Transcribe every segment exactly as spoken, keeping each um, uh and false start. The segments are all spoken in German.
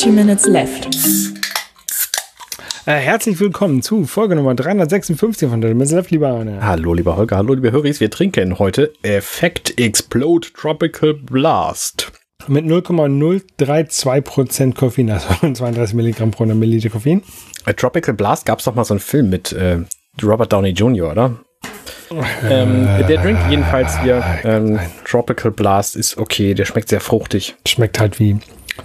thirty minutes left. Äh, herzlich willkommen zu Folge Nummer dreihundertsechsundfünfzig von thirty minutes left, lieber Arne. Hallo, lieber Holger, hallo, liebe Höris. Wir trinken heute Effect Explode Tropical Blast. Mit null Komma null drei zwei Prozent Koffein, also zweiunddreißig Milligramm pro Milliliter Koffein. Äh, Tropical Blast gab es doch mal so einen Film mit äh, Robert Downey Junior, oder? Äh, ähm, der Drink jedenfalls hier, ähm, Tropical Blast, ist okay, der schmeckt sehr fruchtig. Schmeckt halt wie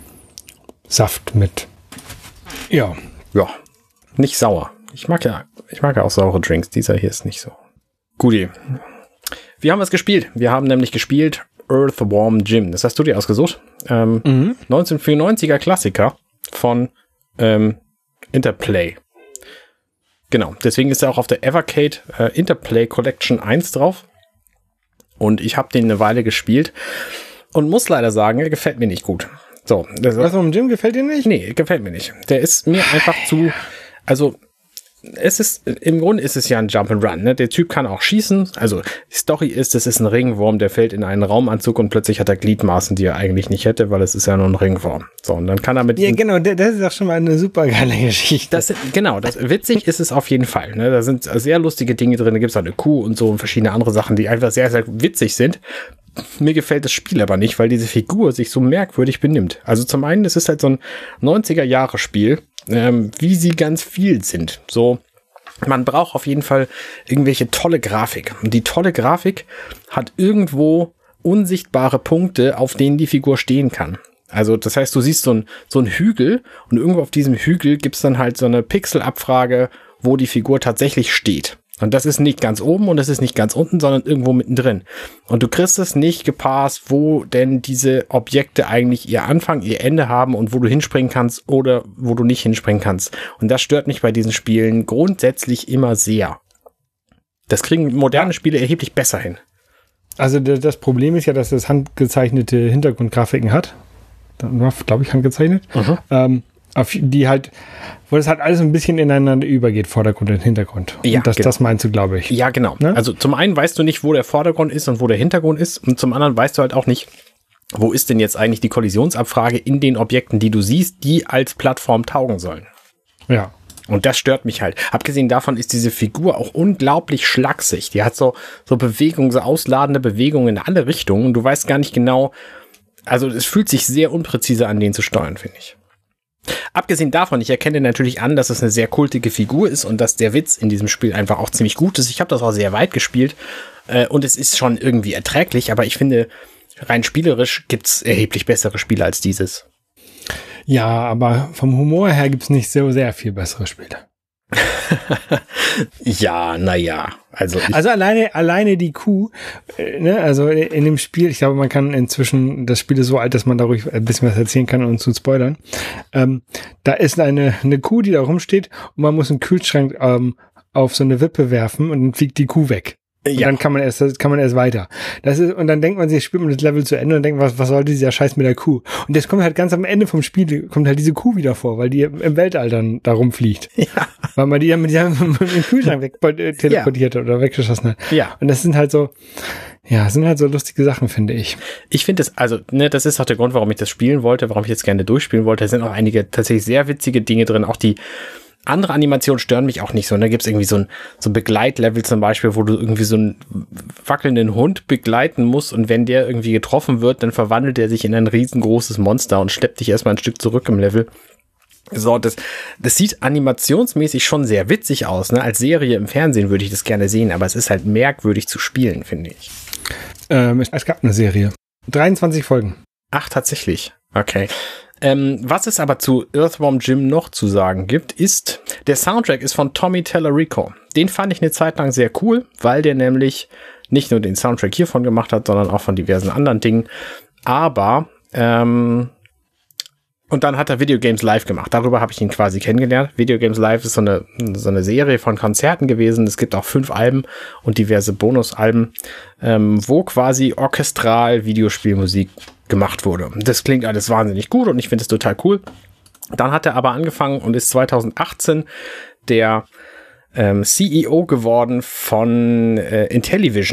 Saft mit, ja. Ja, nicht sauer. Ich mag ja, ich mag ja auch saure Drinks. Dieser hier ist nicht so. Guti. Wir haben was gespielt. Wir haben nämlich gespielt Earthworm Jim. Das hast du dir ausgesucht. Ähm, mhm. neunzehnhundertvierundneunziger Klassiker von ähm, Interplay. Genau. Deswegen ist er auch auf der Evercade äh, Interplay Collection eins drauf. Und ich habe den eine Weile gespielt und muss leider sagen, er gefällt mir nicht gut. So, das Earthworm Jim gefällt dir nicht? Nee, gefällt mir nicht. Der ist mir einfach zu, also es ist, im Grunde ist es ja ein Jump'n'Run, ne? Der Typ kann auch schießen, also die Story ist, es ist ein Ringwurm, der fällt in einen Raumanzug und plötzlich hat er Gliedmaßen, die er eigentlich nicht hätte, weil es ist ja nur ein Ringwurm. So, und dann kann er mit... Ja, genau, das ist auch schon mal eine super geile Geschichte. Das, genau, das, witzig ist es auf jeden Fall, ne? Da sind sehr lustige Dinge drin, da gibt es auch eine Kuh und so und verschiedene andere Sachen, die einfach sehr, sehr witzig sind. Mir gefällt das Spiel aber nicht, weil diese Figur sich so merkwürdig benimmt. Also zum einen, es ist halt so ein neunziger-Jahre-Spiel, ähm, wie sie ganz viel sind. So, man braucht auf jeden Fall irgendwelche tolle Grafik. Und die tolle Grafik hat irgendwo unsichtbare Punkte, auf denen die Figur stehen kann. Also das heißt, du siehst so ein so ein Hügel und irgendwo auf diesem Hügel gibt's dann halt so eine Pixelabfrage, wo die Figur tatsächlich steht. Und das ist nicht ganz oben und das ist nicht ganz unten, sondern irgendwo mittendrin. Und du kriegst es nicht gepasst, wo denn diese Objekte eigentlich ihr Anfang, ihr Ende haben und wo du hinspringen kannst oder wo du nicht hinspringen kannst. Und das stört mich bei diesen Spielen grundsätzlich immer sehr. Das kriegen moderne Spiele erheblich besser hin. Also das Problem ist ja, dass es handgezeichnete Hintergrundgrafiken hat. Glaube ich, handgezeichnet. Mhm. Ähm, auf die halt, wo das halt alles ein bisschen ineinander übergeht, Vordergrund und Hintergrund. Ja, und das, genau. das meinst du, glaube ich. Ja, genau. Ne? Also zum einen weißt du nicht, wo der Vordergrund ist und wo der Hintergrund ist. Und zum anderen weißt du halt auch nicht, wo ist denn jetzt eigentlich die Kollisionsabfrage in den Objekten, die du siehst, die als Plattform taugen sollen. Ja. Und das stört mich halt. Abgesehen davon ist diese Figur auch unglaublich schlaksig. Die hat so, so Bewegungen, so ausladende Bewegungen in alle Richtungen. Und du weißt gar nicht genau, also es fühlt sich sehr unpräzise an, den zu steuern, finde ich. Abgesehen davon, ich erkenne natürlich an, dass es eine sehr kultige Figur ist und dass der Witz in diesem Spiel einfach auch ziemlich gut ist. Ich habe das auch sehr weit gespielt äh, und es ist schon irgendwie erträglich, aber ich finde, rein spielerisch gibt's erheblich bessere Spiele als dieses. Ja, aber vom Humor her gibt's nicht so sehr viel bessere Spiele. Ja, naja. Also, also alleine, alleine die Kuh, äh, ne, also in dem Spiel, ich glaube, man kann inzwischen, das Spiel ist so alt, dass man da ruhig ein bisschen was erzählen kann und zu spoilern. Ähm, da ist eine, eine Kuh, die da rumsteht und man muss einen Kühlschrank ähm, auf so eine Wippe werfen und dann fliegt die Kuh weg. Und ja. Dann kann man erst, kann man erst weiter. Das ist, und dann denkt man sich, spielt man das Level zu Ende und denkt, was, was soll dieser Scheiß mit der Kuh? Und jetzt kommt halt ganz am Ende vom Spiel, kommt halt diese Kuh wieder vor, weil die im Weltall dann da rumfliegt. Ja. Weil man die ja mit, mit dem Kühlschrank weg äh, teleportiert ja. hat oder weggeschossen hat. Ja. Und das sind halt so, ja, sind halt so lustige Sachen, finde ich. Ich finde es, also, ne, das ist auch der Grund, warum ich das spielen wollte, warum ich jetzt gerne durchspielen wollte. Da sind auch einige tatsächlich sehr witzige Dinge drin, auch die andere Animationen stören mich auch nicht so. Da gibt es irgendwie so ein, so ein Begleitlevel zum Beispiel, wo du irgendwie so einen wackelnden Hund begleiten musst und wenn der irgendwie getroffen wird, dann verwandelt er sich in ein riesengroßes Monster und schleppt dich erstmal ein Stück zurück im Level. So, das, das sieht animationsmäßig schon sehr witzig aus, ne? Als Serie im Fernsehen würde ich das gerne sehen, aber es ist halt merkwürdig zu spielen, finde ich. Ähm, es gab eine Serie. dreiundzwanzig Folgen. Ach, tatsächlich. Okay. Ähm, was es aber zu Earthworm Jim noch zu sagen gibt, ist, der Soundtrack ist von Tommy Tallarico. Den fand ich eine Zeit lang sehr cool, weil der nämlich nicht nur den Soundtrack hiervon gemacht hat, sondern auch von diversen anderen Dingen. Aber, ähm, und dann hat er Video Games Live gemacht. Darüber habe ich ihn quasi kennengelernt. Video Games Live ist so eine, so eine Serie von Konzerten gewesen. Es gibt auch fünf Alben und diverse Bonusalben, ähm, wo quasi orchestral Videospielmusik gemacht wurde. Das klingt alles wahnsinnig gut und ich finde es total cool. Dann hat er aber angefangen und ist zweitausendachtzehn der ähm, C E O geworden von äh, Intellivision.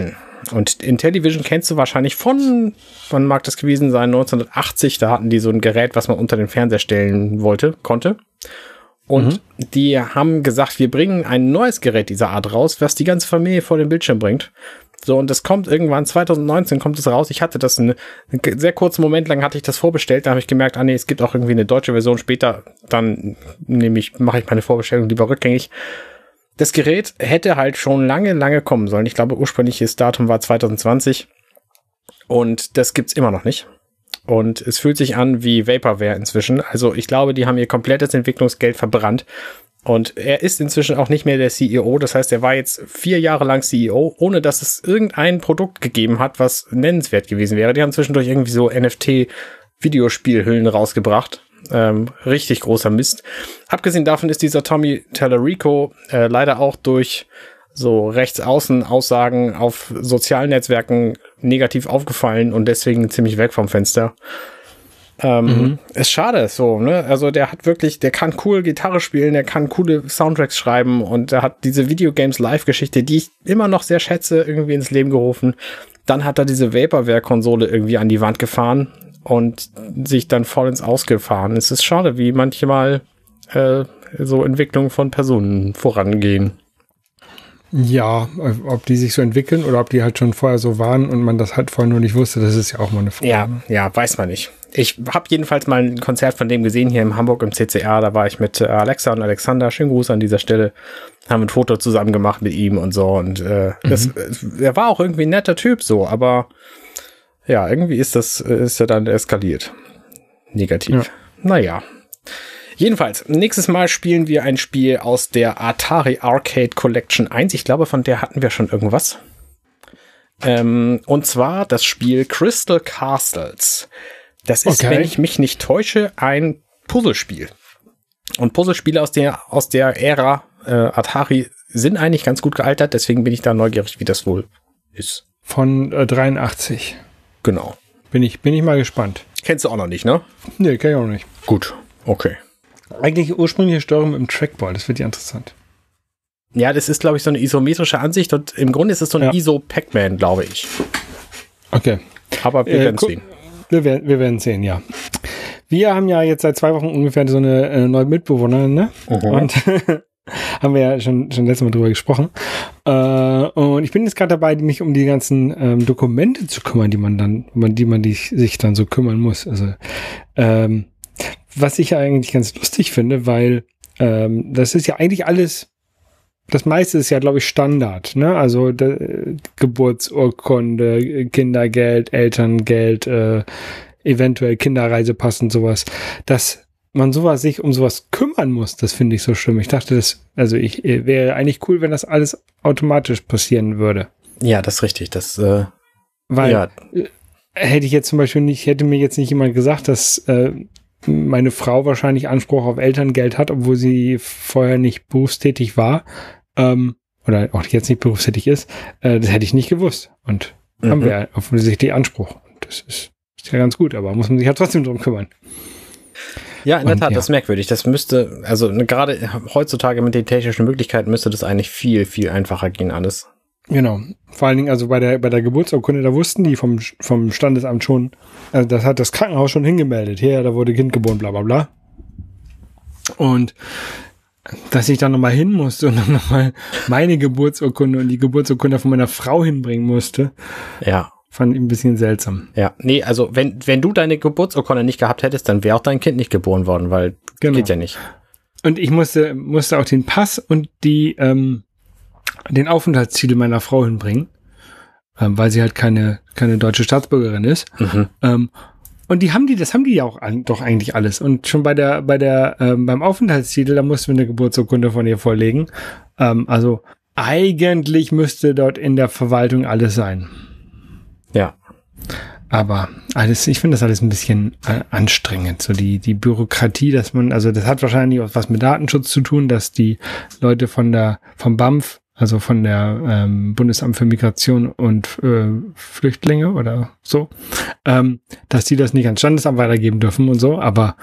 Und Intellivision kennst du wahrscheinlich von, wann mag das gewesen sein, neunzehnhundertachtzig, da hatten die so ein Gerät, was man unter den Fernseher stellen wollte, konnte. Und mhm. die haben gesagt, wir bringen ein neues Gerät dieser Art raus, was die ganze Familie vor den Bildschirm bringt. So, und das kommt irgendwann, zwanzig neunzehn kommt es raus. Ich hatte das einen, einen sehr kurzen Moment lang, hatte ich das vorbestellt. Da habe ich gemerkt, ah nee, es gibt auch irgendwie eine deutsche Version später. Dann nehme ich, mache ich meine Vorbestellung lieber rückgängig. Das Gerät hätte halt schon lange, lange kommen sollen. Ich glaube, ursprüngliches Datum war zwanzig zwanzig. Und das gibt's immer noch nicht. Und es fühlt sich an wie Vaporware inzwischen. Also ich glaube, die haben ihr komplettes Entwicklungsgeld verbrannt. Und er ist inzwischen auch nicht mehr der C E O. Das heißt, er war jetzt vier Jahre lang C E O, ohne dass es irgendein Produkt gegeben hat, was nennenswert gewesen wäre. Die haben zwischendurch irgendwie so N F T-Videospielhüllen rausgebracht. Ähm, richtig großer Mist. Abgesehen davon ist dieser Tommy Tallarico äh, leider auch durch so Rechtsaußen-Aussagen auf sozialen Netzwerken negativ aufgefallen und deswegen ziemlich weg vom Fenster. Ähm, mhm. Ist schade, so, ne? Also der hat wirklich, der kann cool Gitarre spielen, der kann coole Soundtracks schreiben und der hat diese Videogames Live-Geschichte, die ich immer noch sehr schätze, irgendwie ins Leben gerufen. Dann hat er diese Vaporware-Konsole irgendwie an die Wand gefahren und sich dann voll ins Ausgefahren. Es ist schade, wie manchmal äh, so Entwicklungen von Personen vorangehen. Ja, ob die sich so entwickeln oder ob die halt schon vorher so waren und man das halt vorher nur nicht wusste, das ist ja auch mal eine Frage. Ja, ja, weiß man nicht. Ich habe jedenfalls mal ein Konzert von dem gesehen hier in Hamburg im C C R. Da war ich mit Alexa und Alexander. Schönen Gruß an dieser Stelle. Haben ein Foto zusammen gemacht mit ihm und so. Und äh, mhm. das, er war auch irgendwie ein netter Typ so, aber ja, irgendwie ist das ist ja dann eskaliert. Negativ. Ja. Naja. Jedenfalls, nächstes Mal spielen wir ein Spiel aus der Atari Arcade Collection eins. Ich glaube, von der hatten wir schon irgendwas. Ähm, und zwar das Spiel Crystal Castles. Das ist, okay. wenn ich mich nicht täusche, ein Puzzlespiel. Und Puzzlespiele aus der, aus der Ära äh, Atari sind eigentlich ganz gut gealtert. Deswegen bin ich da neugierig, wie das wohl ist. Von äh, dreiundachtzig. Genau. Bin ich, bin ich mal gespannt. Kennst du auch noch nicht, ne? Nee, kenn ich auch nicht. Gut, okay. Eigentlich ursprüngliche Steuerung im Trackball, das wird ja interessant. Ja, das ist, glaube ich, so eine isometrische Ansicht und im Grunde ist es so ein ja. I S O-Pac-Man, glaube ich. Okay. Aber wir äh, werden sehen. Wir werden, wir werden sehen, ja. Wir haben ja jetzt seit zwei Wochen ungefähr so eine äh, neue Mitbewohnerin, ne? Uh-huh. Und haben wir ja schon, schon letztes Mal drüber gesprochen. Äh, und ich bin jetzt gerade dabei, mich um die ganzen ähm, Dokumente zu kümmern, die man dann, um die man die, sich dann so kümmern muss. Also, ähm, was ich ja eigentlich ganz lustig finde, weil ähm, das ist ja eigentlich alles, das meiste ist ja, glaube ich, Standard, ne? Also de, Geburtsurkunde, Kindergeld, Elterngeld, äh, eventuell Kinderreisepass und sowas. Dass man sowas sich um sowas kümmern muss, das finde ich so schlimm. Ich dachte, das, also ich wäre eigentlich cool, wenn das alles automatisch passieren würde. Ja, das ist richtig. Das, äh, weil ja. hätte ich jetzt zum Beispiel nicht, hätte mir jetzt nicht jemand gesagt, dass äh, meine Frau wahrscheinlich Anspruch auf Elterngeld hat, obwohl sie vorher nicht berufstätig war, ähm, oder auch jetzt nicht berufstätig ist, äh, das hätte ich nicht gewusst. Und mhm. haben wir offensichtlich Anspruch. Und das ist, ist ja ganz gut, aber muss man sich ja trotzdem drum kümmern. Ja, in Und, der Tat, ja. das ist merkwürdig. Das müsste, also ne, gerade heutzutage mit den technischen Möglichkeiten müsste das eigentlich viel, viel einfacher gehen alles. Genau. Vor allen Dingen also bei der bei der Geburtsurkunde, da wussten die vom vom Standesamt schon, also das hat das Krankenhaus schon hingemeldet. Hier, da wurde Kind geboren, bla bla bla. Und dass ich dann nochmal hin musste und dann nochmal meine Geburtsurkunde und die Geburtsurkunde von meiner Frau hinbringen musste. Ja. Fand ich ein bisschen seltsam. Ja, nee, also wenn wenn du deine Geburtsurkunde nicht gehabt hättest, dann wäre auch dein Kind nicht geboren worden, weil genau. Geht ja nicht. Und ich musste musste auch den Pass und die ähm, den Aufenthaltstitel meiner Frau hinbringen, ähm, weil sie halt keine keine deutsche Staatsbürgerin ist. Mhm. Ähm, und die haben die, das haben die ja auch an, doch eigentlich alles. Und schon bei der bei der ähm, beim Aufenthaltstitel, da mussten wir eine Geburtsurkunde von ihr vorlegen. Ähm, also eigentlich müsste dort in der Verwaltung alles sein. Ja. Aber alles, ich finde das alles ein bisschen äh, anstrengend. So die, die Bürokratie, dass man, also das hat wahrscheinlich auch was mit Datenschutz zu tun, dass die Leute von der, vom B A M F, also von der ähm, Bundesamt für Migration und äh, Flüchtlinge oder so, ähm, dass die das nicht ans Standesamt weitergeben dürfen und so, aber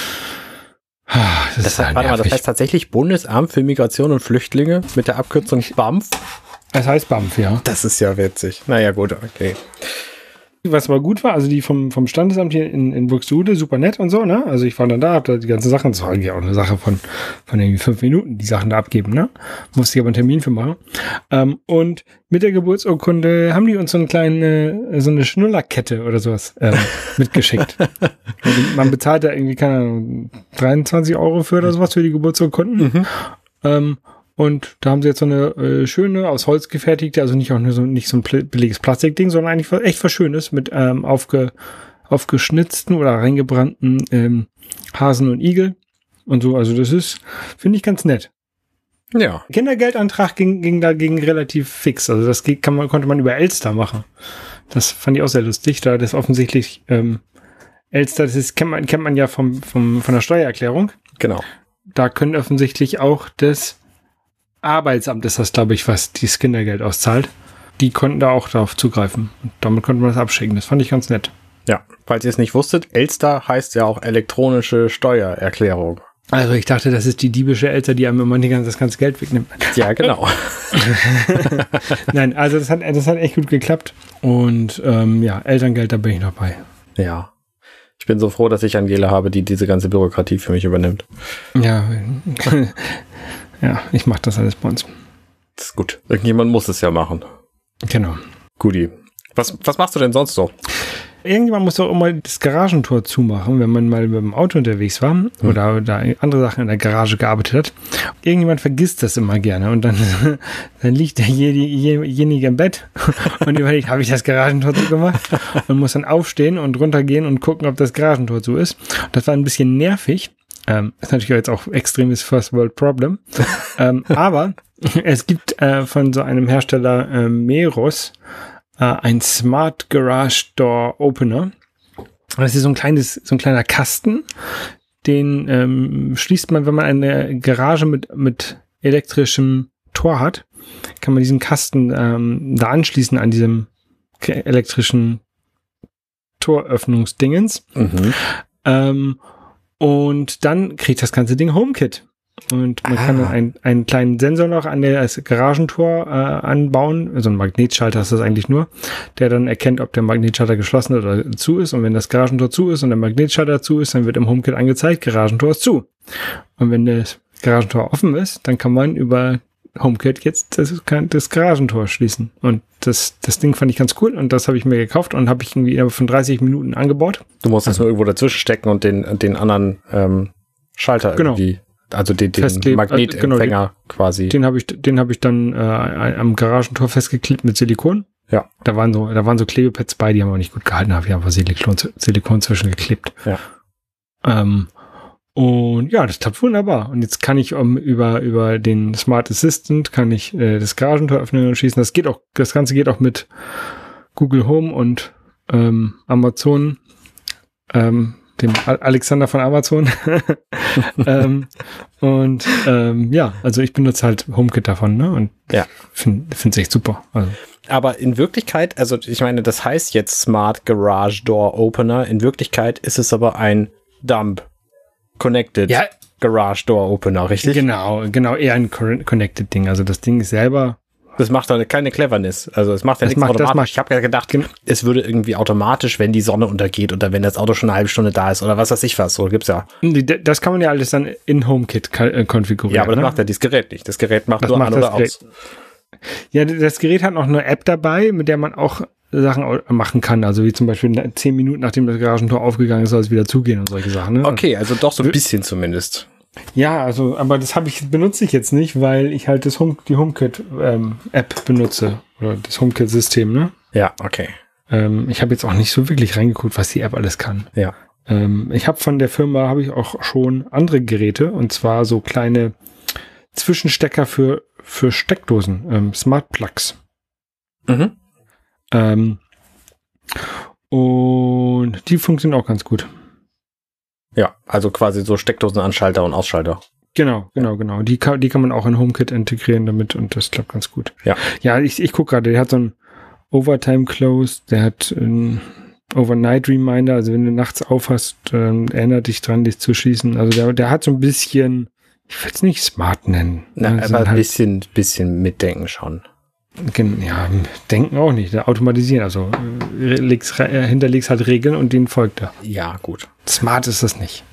ah, das, das ist heißt, halt warte mal, das heißt tatsächlich Bundesamt für Migration und Flüchtlinge mit der Abkürzung B A M F? Es heißt B A M F, ja. Das ist ja witzig. Naja, gut, okay. Was aber gut war, also die vom, vom Standesamt hier in, in Buxtehude, super nett und so, ne? Also ich war dann da, hab da die ganzen Sachen, das war eigentlich auch eine Sache von, von irgendwie fünf Minuten, die Sachen da abgeben, ne? Musste ich aber einen Termin für machen. Ähm, und mit der Geburtsurkunde haben die uns so eine kleine, so eine Schnullerkette oder sowas ähm, mitgeschickt. Also man bezahlt da irgendwie, keine Ahnung, dreiundzwanzig Euro für oder sowas für die Geburtsurkunden. Mhm. Ähm, Und da haben sie jetzt so eine äh, schöne, aus Holz gefertigte, also nicht auch nur so, nicht so ein pl- billiges Plastikding, sondern eigentlich was, echt was Schönes mit ähm, aufge, aufgeschnitzten oder reingebrannten ähm, Hasen und Igel und so. Also das ist, finde ich, ganz nett. Ja. Kindergeldantrag ging, ging dagegen relativ fix. Also das geht, kann man, konnte man über Elster machen. Das fand ich auch sehr lustig, da das offensichtlich ähm, Elster, das ist, kennt man, kennt man ja vom, vom, von der Steuererklärung. Genau. Da können offensichtlich auch das Arbeitsamt ist das, glaube ich, was das Kindergeld auszahlt. Die konnten da auch darauf zugreifen. Und damit konnte man das abschicken. Das fand ich ganz nett. Ja, falls ihr es nicht wusstet, Elster heißt ja auch elektronische Steuererklärung. Also ich dachte, das ist die diebische Elster, die einem immer nicht das ganze Geld wegnimmt. Ja, genau. Nein, also das hat, das hat echt gut geklappt. Und ähm, ja, Elterngeld, da bin ich noch bei. Ja. Ich bin so froh, dass ich Angela habe, die diese ganze Bürokratie für mich übernimmt. Ja, ja, ich mache das alles bei uns. Das ist gut. Irgendjemand muss es ja machen. Genau. Guti. Was, was machst du denn sonst so? Irgendjemand muss doch immer das Garagentor zumachen, wenn man mal mit dem Auto unterwegs war hm. oder da andere Sachen in der Garage gearbeitet hat. Irgendjemand vergisst das immer gerne und dann, dann liegt derjenige im Bett und überlegt, habe ich das Garagentor zugemacht? Und muss dann aufstehen und runtergehen und gucken, ob das Garagentor zu ist. Das war ein bisschen nervig. Ähm, ist natürlich jetzt auch extremes First World Problem. ähm, aber es gibt äh, von so einem Hersteller äh, Meros äh, ein Smart Garage Door Opener. Das ist so ein kleines, so ein kleiner Kasten, den ähm, schließt man, wenn man eine Garage mit mit elektrischem Tor hat, kann man diesen Kasten ähm, da anschließen an diesem elektrischen Toröffnungsdingens. Mhm. Ähm, Und dann kriegt das ganze Ding HomeKit. Und man ah. kann dann einen, einen kleinen Sensor noch an das Garagentor äh, anbauen. Also ein Magnetschalter ist das eigentlich nur, der dann erkennt, ob der Magnetschalter geschlossen oder zu ist. Und wenn das Garagentor zu ist und der Magnetschalter zu ist, dann wird im HomeKit angezeigt, Garagentor ist zu. Und wenn das Garagentor offen ist, dann kann man über HomeKit jetzt das, das Garagentor schließen. Und das, das Ding fand ich ganz cool und das habe ich mir gekauft und habe ich irgendwie von dreißig Minuten angebaut. Du musst das nur irgendwo dazwischen stecken und den, den anderen ähm, Schalter genau. irgendwie, also den, den Magnetempfänger genau, den, quasi. Den habe ich, den habe ich dann äh, am Garagentor festgeklebt mit Silikon. Ja. Da waren so, da waren so Klebepads bei, die haben aber nicht gut gehalten, habe ich einfach Silikon, Silikon zwischengeklebt. Ja. Ähm, Und ja, das klappt wunderbar. Und jetzt kann ich um, über über den Smart Assistant kann ich äh, das Garagentor öffnen und schließen. Das geht auch, das Ganze geht auch mit Google Home und ähm, Amazon, ähm, dem Alexander von Amazon. ähm, und ähm, ja, also ich benutze halt HomeKit davon, ne? Und ja, finde es echt super. Also. Aber in Wirklichkeit, also ich meine, das heißt jetzt Smart Garage Door Opener. In Wirklichkeit ist es aber ein Dumb Connected ja. Garage Door Opener, richtig? Genau, genau, eher ein Connected Ding. Also das Ding ist selber. Das macht da keine Cleverness. Also es macht ja das nichts macht, automatisch. Das macht, ich habe ja gedacht, gen- es würde irgendwie automatisch, wenn die Sonne untergeht oder wenn das Auto schon eine halbe Stunde da ist oder was weiß ich was. So gibt's ja. Das kann man ja alles dann in HomeKit k- konfigurieren. Ja, aber das ne? macht ja dieses Gerät nicht. Das Gerät macht das nur macht an oder Gerät. aus. Ja, das Gerät hat noch eine App dabei, mit der man auch Sachen machen kann, also wie zum Beispiel zehn Minuten nachdem das Garagentor aufgegangen ist, soll es wieder zugehen und solche Sachen. Ne? Okay, also doch so ein bisschen zumindest. Ja, also, aber das habe ich benutze ich jetzt nicht, weil ich halt das Home, die HomeKit ähm, App benutze oder das HomeKit System, ne? Ja, okay. Ähm, ich habe jetzt auch nicht so wirklich reingeguckt, was die App alles kann. Ja. Ähm, ich habe von der Firma habe ich auch schon andere Geräte und zwar so kleine Zwischenstecker für für Steckdosen, ähm, Smart Plugs. Mhm. Ähm, und die funktionieren auch ganz gut. Ja, also quasi so Steckdosenanschalter und Ausschalter. Genau, genau, genau. Die kann, die kann man auch in HomeKit integrieren damit und das klappt ganz gut. Ja, ja ich, ich gucke gerade, der hat so ein Overtime Close, der hat ein Overnight Reminder, also wenn du nachts aufhast, ähm, erinnert dich dran, dich zu schließen. Also der, der hat so ein bisschen, ich will es nicht smart nennen. Na, ne, aber ein halt, bisschen, bisschen mitdenken schon. Ja, denken auch nicht, automatisieren. Also legst, hinterlegst halt Regeln und denen folgt er. Ja, gut. Smart ist das nicht.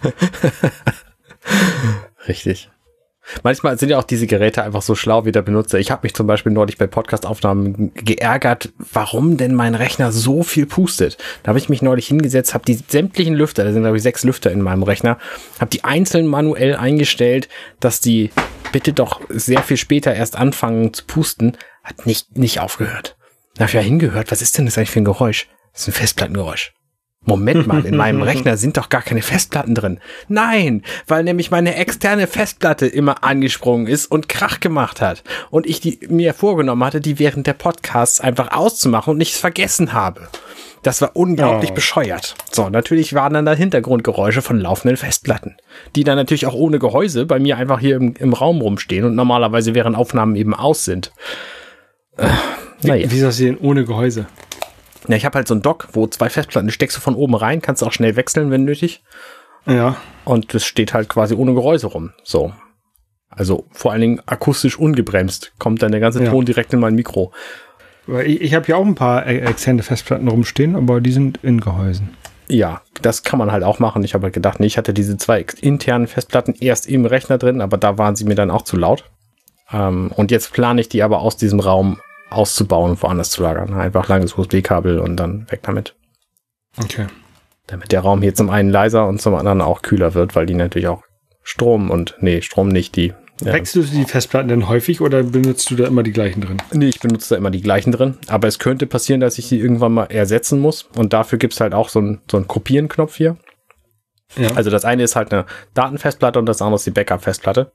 Richtig. Manchmal sind ja auch diese Geräte einfach so schlau wie der Benutzer. Ich habe mich zum Beispiel neulich bei Podcast-Aufnahmen geärgert, warum denn mein Rechner so viel pustet. Da habe ich mich neulich hingesetzt, habe die sämtlichen Lüfter, da sind glaube ich sechs Lüfter in meinem Rechner, habe die einzeln manuell eingestellt, dass die bitte doch sehr viel später erst anfangen zu pusten. Hat nicht, nicht aufgehört. Da habe ich ja hingehört, was ist denn das eigentlich für ein Geräusch? Das ist ein Festplattengeräusch. Moment mal, in meinem Rechner sind doch gar keine Festplatten drin. Nein, weil nämlich meine externe Festplatte immer angesprungen ist und Krach gemacht hat. Und ich die mir vorgenommen hatte, die während der Podcasts einfach auszumachen und nichts vergessen habe. Das war unglaublich oh. bescheuert. So, natürlich waren dann da Hintergrundgeräusche von laufenden Festplatten, die dann natürlich auch ohne Gehäuse bei mir einfach hier im, im Raum rumstehen und normalerweise während Aufnahmen eben aus sind. Äh, naja. Wie, wie ist sie denn ohne Gehäuse? Ja, ich habe halt so ein Dock, wo zwei Festplatten, die steckst du von oben rein, kannst auch schnell wechseln, wenn nötig. Ja. Und das steht halt quasi ohne Gehäuse rum. So. Also vor allen Dingen akustisch ungebremst. Kommt dann der ganze ja. Ton direkt in mein Mikro. Ich, ich habe ja auch ein paar externe Festplatten rumstehen, aber die sind in Gehäusen. Ja, das kann man halt auch machen. Ich habe halt gedacht, nee, ich hatte diese zwei internen Festplatten erst im Rechner drin, aber da waren sie mir dann auch zu laut. Ähm, und jetzt plane ich die aber aus diesem Raum auszubauen und woanders zu lagern. Einfach langes U S B-Kabel und dann weg damit. Okay. Damit der Raum hier zum einen leiser und zum anderen auch kühler wird, weil die natürlich auch Strom und, nee, Strom nicht, die... Ja. Wechselst du die Festplatten denn häufig oder benutzt du da immer die gleichen drin? Nee, ich benutze da immer die gleichen drin, aber es könnte passieren, dass ich die irgendwann mal ersetzen muss und dafür gibt es halt auch so einen so einen Kopieren-Knopf hier. Ja. Also das eine ist halt eine Datenfestplatte und das andere ist die Backup-Festplatte.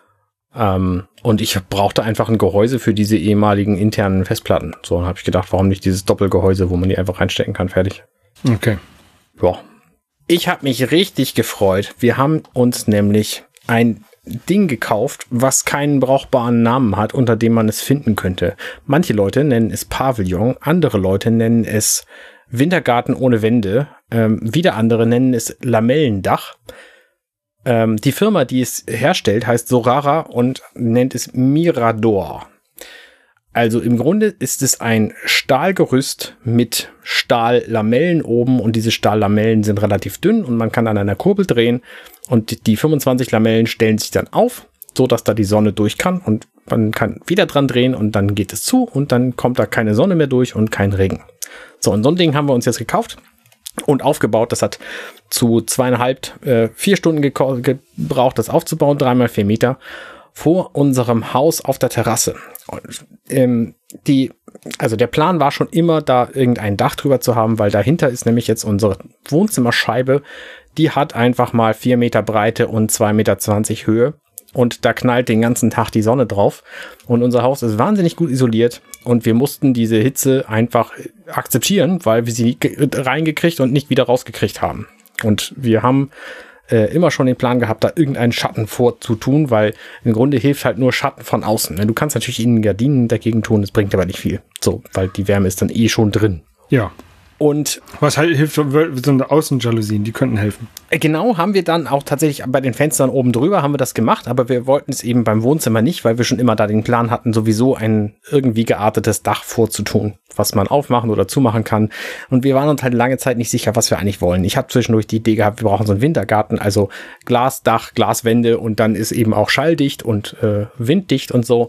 Ähm, und ich brauchte einfach ein Gehäuse für diese ehemaligen internen Festplatten. So, dann habe ich gedacht, warum nicht dieses Doppelgehäuse, wo man die einfach reinstecken kann, fertig. Okay. Ja. Ich habe mich richtig gefreut. Wir haben uns nämlich ein Ding gekauft, was keinen brauchbaren Namen hat, unter dem man es finden könnte. Manche Leute nennen es Pavillon, andere Leute nennen es Wintergarten ohne Wände, ähm, wieder andere nennen es Lamellendach. Ähm, die Firma, die es herstellt, heißt Sorara und nennt es Mirador. Also im Grunde ist es ein Stahlgerüst mit Stahllamellen oben und diese Stahllamellen sind relativ dünn und man kann an einer Kurbel drehen und die fünfundzwanzig Lamellen stellen sich dann auf, so dass da die Sonne durch kann und man kann wieder dran drehen und dann geht es zu und dann kommt da keine Sonne mehr durch und kein Regen. So, und so ein Ding haben wir uns jetzt gekauft und aufgebaut. Das hat zu zweieinhalb, äh, vier Stunden geko- gebraucht, das aufzubauen, dreimal vier Meter vor unserem Haus auf der Terrasse. Und, ähm, die, also der Plan war schon immer, da irgendein Dach drüber zu haben, weil dahinter ist nämlich jetzt unsere Wohnzimmerscheibe. Die hat einfach mal vier Meter Breite und zwei Meter zwanzig Höhe. Und da knallt den ganzen Tag die Sonne drauf. Und unser Haus ist wahnsinnig gut isoliert. Und wir mussten diese Hitze einfach akzeptieren, weil wir sie reingekriegt und nicht wieder rausgekriegt haben. Und wir haben äh, immer schon den Plan gehabt, da irgendeinen Schatten vorzutun, weil im Grunde hilft halt nur Schatten von außen. Du kannst natürlich innen Gardinen dagegen tun, das bringt aber nicht viel. So, weil die Wärme ist dann eh schon drin. Ja. Und was halt hilft, so eine Außenjalousien, die könnten helfen. Genau, haben wir dann auch tatsächlich bei den Fenstern oben drüber haben wir das gemacht, aber wir wollten es eben beim Wohnzimmer nicht, weil wir schon immer da den Plan hatten, sowieso ein irgendwie geartetes Dach vorzutun, was man aufmachen oder zumachen kann. Und wir waren uns halt lange Zeit nicht sicher, was wir eigentlich wollen. Ich habe zwischendurch die Idee gehabt, wir brauchen so einen Wintergarten, also Glasdach, Glaswände und dann ist eben auch schalldicht und äh, winddicht und so.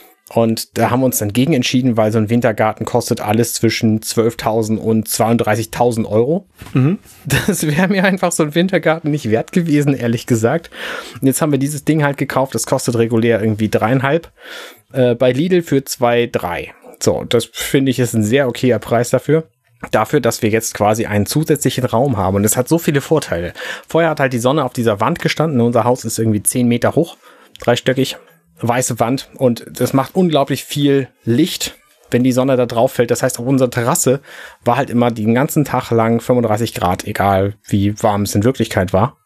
Und da haben wir uns dann gegen entschieden, weil so ein Wintergarten kostet alles zwischen zwölftausend und zweiunddreißigtausend Euro. Mhm. Das wäre mir einfach so ein Wintergarten nicht wert gewesen, ehrlich gesagt. Und jetzt haben wir dieses Ding halt gekauft, das kostet regulär irgendwie dreieinhalb. Äh, bei Lidl für zwei, drei. So, das finde ich ist ein sehr okayer Preis dafür. Dafür, dass wir jetzt quasi einen zusätzlichen Raum haben. Und es hat so viele Vorteile. Vorher hat halt die Sonne auf dieser Wand gestanden. Unser Haus ist irgendwie zehn Meter hoch, dreistöckig. Weiße Wand und das macht unglaublich viel Licht, wenn die Sonne da drauf fällt. Das heißt, auf unserer Terrasse war halt immer den ganzen Tag lang fünfunddreißig Grad, egal wie warm es in Wirklichkeit war.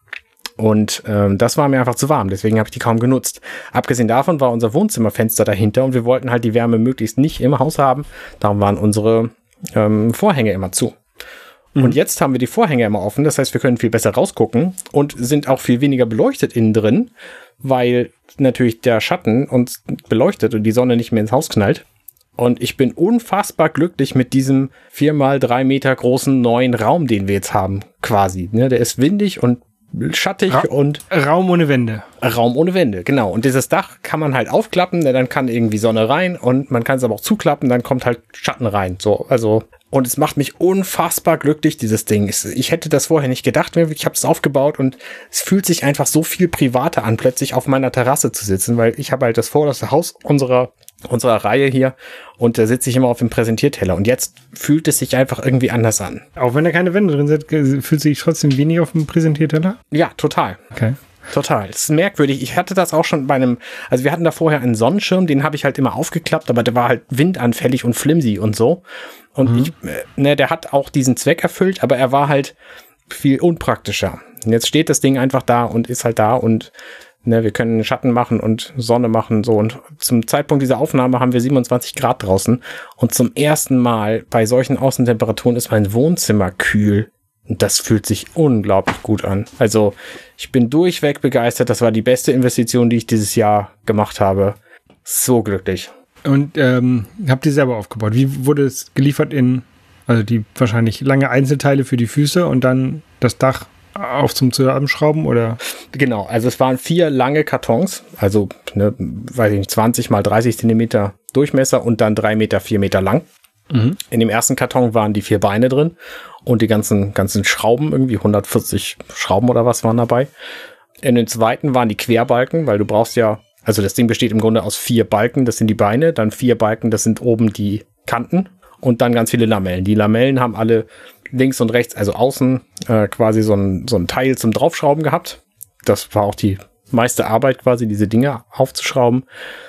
Und ähm, das war mir einfach zu warm, deswegen habe ich die kaum genutzt. Abgesehen davon war unser Wohnzimmerfenster dahinter und wir wollten halt die Wärme möglichst nicht im Haus haben. Darum waren unsere ähm, Vorhänge immer zu. Mhm. Und jetzt haben wir die Vorhänge immer offen, das heißt, wir können viel besser rausgucken und sind auch viel weniger beleuchtet innen drin, weil natürlich der Schatten uns beleuchtet und die Sonne nicht mehr ins Haus knallt. Und ich bin unfassbar glücklich mit diesem vier mal drei Meter großen neuen Raum, den wir jetzt haben, quasi. Ne, der ist windig und schattig Ra- und Raum ohne Wände. Raum ohne Wände, genau. Und dieses Dach kann man halt aufklappen, ne, dann kann irgendwie Sonne rein und man kann es aber auch zuklappen, dann kommt halt Schatten rein. So, also, und es macht mich unfassbar glücklich, dieses Ding. Ich, ich hätte das vorher nicht gedacht, ich habe es aufgebaut und es fühlt sich einfach so viel privater an, plötzlich auf meiner Terrasse zu sitzen, weil ich habe halt das vorderste Haus unserer unserer Reihe hier und da sitze ich immer auf dem Präsentierteller und jetzt fühlt es sich einfach irgendwie anders an. Auch wenn da keine Wände drin sind, fühlt sich trotzdem wenig auf dem Präsentierteller? Ja, total. Okay. Total. Das ist merkwürdig. Ich hatte das auch schon bei einem, also wir hatten da vorher einen Sonnenschirm, den habe ich halt immer aufgeklappt, aber der war halt windanfällig und flimsy und so. Und mhm. ich, ne, der hat auch diesen Zweck erfüllt, aber er war halt viel unpraktischer. Und jetzt steht das Ding einfach da und ist halt da und ne, wir können Schatten machen und Sonne machen, so. Und zum Zeitpunkt dieser Aufnahme haben wir siebenundzwanzig Grad draußen. Und zum ersten Mal bei solchen Außentemperaturen ist mein Wohnzimmer kühl. Und das fühlt sich unglaublich gut an. Also, ich bin durchweg begeistert. Das war die beste Investition, die ich dieses Jahr gemacht habe. So glücklich. Und ähm, habt ihr selber aufgebaut? Wie wurde es geliefert in, also die wahrscheinlich lange Einzelteile für die Füße und dann das Dach auf zum Zusammenschrauben, oder? Genau, also es waren vier lange Kartons, also, ne, weiß ich nicht, zwanzig mal dreißig Zentimeter Durchmesser und dann drei Meter, vier Meter lang. Mhm. In dem ersten Karton waren die vier Beine drin und die ganzen, ganzen Schrauben, irgendwie hundertvierzig Schrauben oder was waren dabei. In dem zweiten waren die Querbalken, weil du brauchst ja, also das Ding besteht im Grunde aus vier Balken, das sind die Beine, dann vier Balken, das sind oben die Kanten und dann ganz viele Lamellen. Die Lamellen haben alle links und rechts, also außen äh, quasi so ein, so ein Teil zum Draufschrauben gehabt. Das war auch die meiste Arbeit quasi, diese Dinge aufzuschrauben.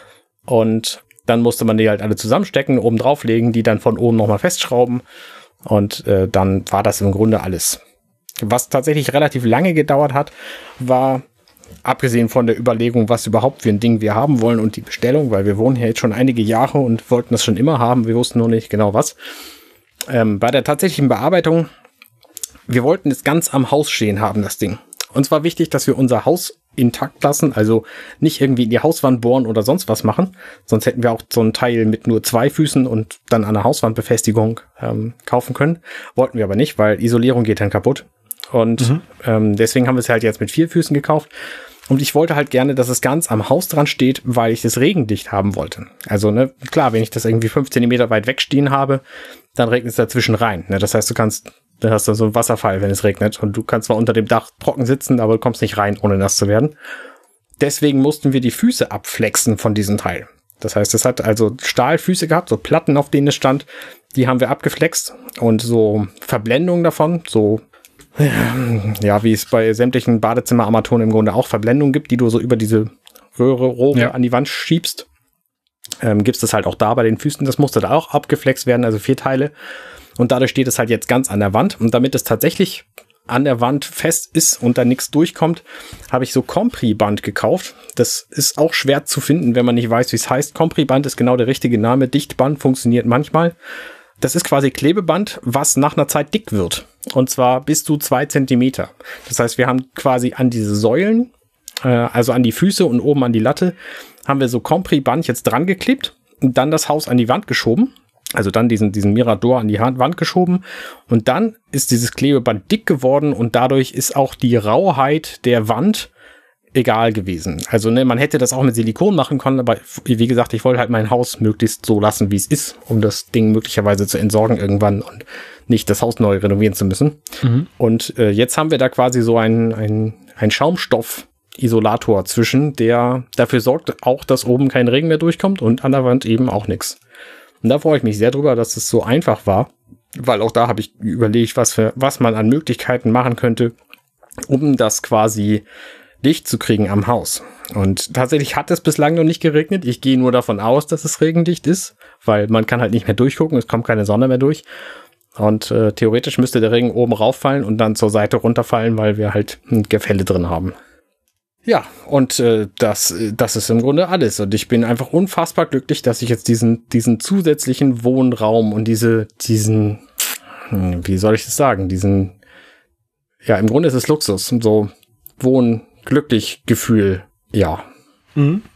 Und dann musste man die halt alle zusammenstecken, oben drauflegen, die dann von oben nochmal festschrauben. Und äh, dann war das im Grunde alles. Was tatsächlich relativ lange gedauert hat, war, abgesehen von der Überlegung, was überhaupt für ein Ding wir haben wollen und die Bestellung, weil wir wohnen hier jetzt schon einige Jahre und wollten das schon immer haben, wir wussten nur nicht genau was. Ähm, bei der tatsächlichen Bearbeitung, wir wollten es ganz am Haus stehen haben, das Ding. Uns war wichtig, dass wir unser Haus intakt lassen, also nicht irgendwie in die Hauswand bohren oder sonst was machen. Sonst hätten wir auch so ein Teil mit nur zwei Füßen und dann eine Hauswandbefestigung ähm, kaufen können. Wollten wir aber nicht, weil Isolierung geht dann kaputt. Und mhm. ähm, deswegen haben wir es halt jetzt mit vier Füßen gekauft. Und ich wollte halt gerne, dass es ganz am Haus dran steht, weil ich es regendicht haben wollte. Also, ne, klar, wenn ich das irgendwie fünf Zentimeter weit wegstehen habe, dann regnet es dazwischen rein. Ne? Das heißt, du kannst, dann hast du so einen Wasserfall, wenn es regnet. Und du kannst zwar unter dem Dach trocken sitzen, aber du kommst nicht rein, ohne nass zu werden. Deswegen mussten wir die Füße abflexen von diesem Teil. Das heißt, es hat also Stahlfüße gehabt, so Platten, auf denen es stand. Die haben wir abgeflext und so Verblendungen davon, so ja, wie es bei sämtlichen Badezimmerarmaturen im Grunde auch Verblendungen gibt, die du so über diese Röhre, Rohre ja. an die Wand schiebst. Ähm, gibt es das halt auch da bei den Füßen. Das musste da auch abgeflext werden, also vier Teile. Und dadurch steht es halt jetzt ganz an der Wand. Und damit es tatsächlich an der Wand fest ist und da nichts durchkommt, habe ich so Compri-Band gekauft. Das ist auch schwer zu finden, wenn man nicht weiß, wie es heißt. Compri-Band ist genau der richtige Name. Dichtband funktioniert manchmal. Das ist quasi Klebeband, was nach einer Zeit dick wird. Und zwar bis zu zwei Zentimeter. Das heißt, wir haben quasi an diese Säulen, äh, also an die Füße und oben an die Latte, haben wir so Compri-Band jetzt dran geklebt und dann das Haus an die Wand geschoben. Also dann diesen, diesen Mirador an die Wand geschoben. Und dann ist dieses Klebeband dick geworden und dadurch ist auch die Rauheit der Wand egal gewesen. Also ne, man hätte das auch mit Silikon machen können, aber wie gesagt, ich wollte halt mein Haus möglichst so lassen, wie es ist, um das Ding möglicherweise zu entsorgen irgendwann und nicht das Haus neu renovieren zu müssen. Mhm. Und äh, jetzt haben wir da quasi so ein, ein, ein Schaumstoff-Isolator zwischen, der dafür sorgt auch, dass oben kein Regen mehr durchkommt und an der Wand eben auch nichts. Und da freue ich mich sehr drüber, dass es so einfach war, weil auch da habe ich überlegt, was für, was man an Möglichkeiten machen könnte, um das quasi dicht zu kriegen am Haus. Und tatsächlich hat es bislang noch nicht geregnet. Ich gehe nur davon aus, dass es regendicht ist, weil man kann halt nicht mehr durchgucken, es kommt keine Sonne mehr durch. Und äh, theoretisch müsste der Regen oben rauffallen und dann zur Seite runterfallen, weil wir halt ein Gefälle drin haben. Ja, und äh, das, das ist im Grunde alles. Und ich bin einfach unfassbar glücklich, dass ich jetzt diesen, diesen zusätzlichen Wohnraum und diese, diesen, wie soll ich das sagen, diesen, ja, im Grunde ist es Luxus, so Wohn glücklich Gefühl, ja. Mhm.